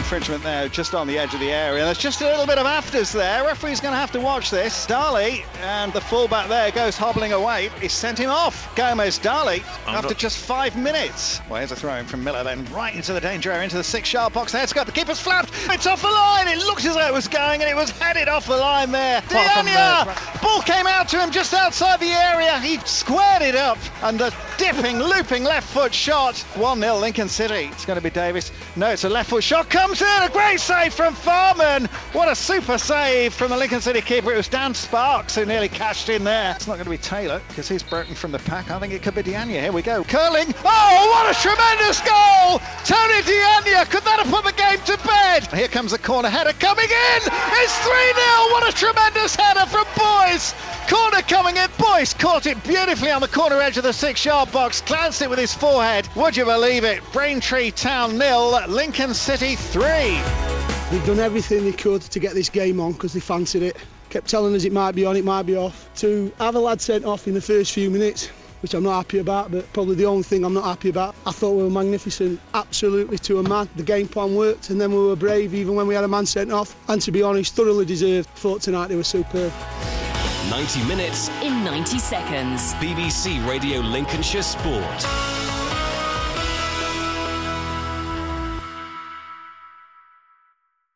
infringement there, just on the edge of the area. There's just a little bit of afters there. Referee's going to have to watch this. Dali, and the fullback there goes hobbling away. He sent him off. Gomez Dali, after just 5 minutes. Well, here's a throw in from Miller, then right into the danger area, into the 6-yard box. There, Scott, the keeper's flapped. It's off the line. It looks as though it was going, and it was headed off the line there. Diania, ball came out to him just outside the area. He squared it up, and a dipping, looping left foot shot. 1-0 Lincoln City. It's going to be Davis. No, it's a left foot shot. Comes in. A great save from Farman. What a super save from the Lincoln City keeper. It was Dan Sparks who nearly cashed in there. It's not going to be Taylor because he's broken from the pack. I think it could be Diania. Here we go. Curling. Oh, what a tremendous goal. Tony Diania. Could that have put the game to bed? Here comes the corner header coming in. It's 3-0. What a tremendous header from Boyce. Corner coming in. Boyce caught it beautifully on the corner edge of the 6-yard box. Glanced it with his forehead. Would you believe it? Braintree Town 0, Lincoln City 3. They've done everything they could to get this game on because they fancied it. Kept telling us it might be on, it might be off. To have a lad sent off in the first few minutes, which I'm not happy about, but probably the only thing I'm not happy about. I thought we were magnificent, absolutely to a man. The game plan worked, and then we were brave even when we had a man sent off. And to be honest, thoroughly deserved. Thought tonight they were superb. 90 minutes in 90 seconds. BBC Radio Lincolnshire Sport.